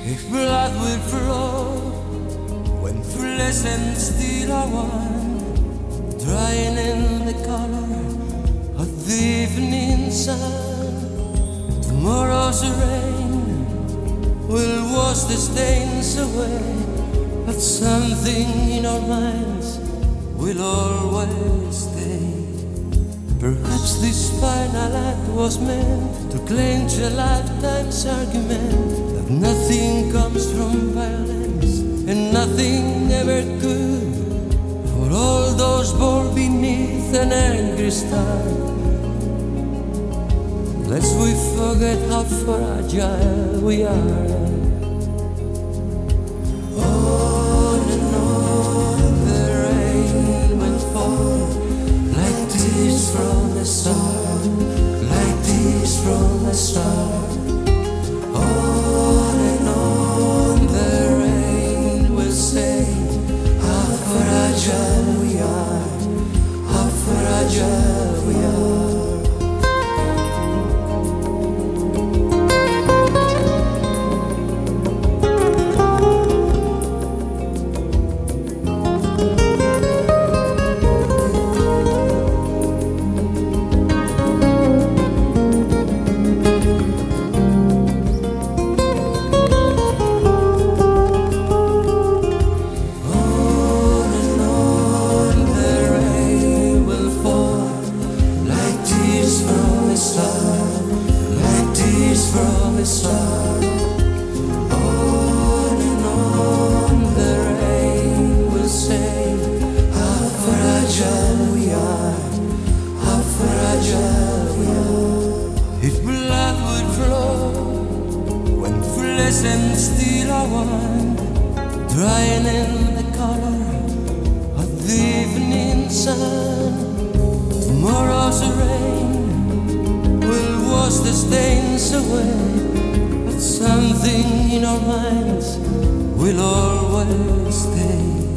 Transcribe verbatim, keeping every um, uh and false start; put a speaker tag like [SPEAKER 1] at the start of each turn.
[SPEAKER 1] If blood will flow when flesh and steel are one, drying in the color of the evening sun. Tomorrow's rain will wash the stains away, but something in our minds will always stay. Perhaps this final act was meant to clinch a lifetime's argument that nothing comes from violence and nothing ever could. For all those born beneath an angry star, lest we forget how fragile we are. On and on the rain will fall, like tears from the start, like tears from the start. On and on the rain will say how fragile we are, how fragile we are. From the start, on and on the rain will say how fragile we are, how fragile we are. If blood would flow when flesh and steel are one, drying in the color of the evening sun, tomorrow's rain will wash the stains away, but something in our minds will always stay.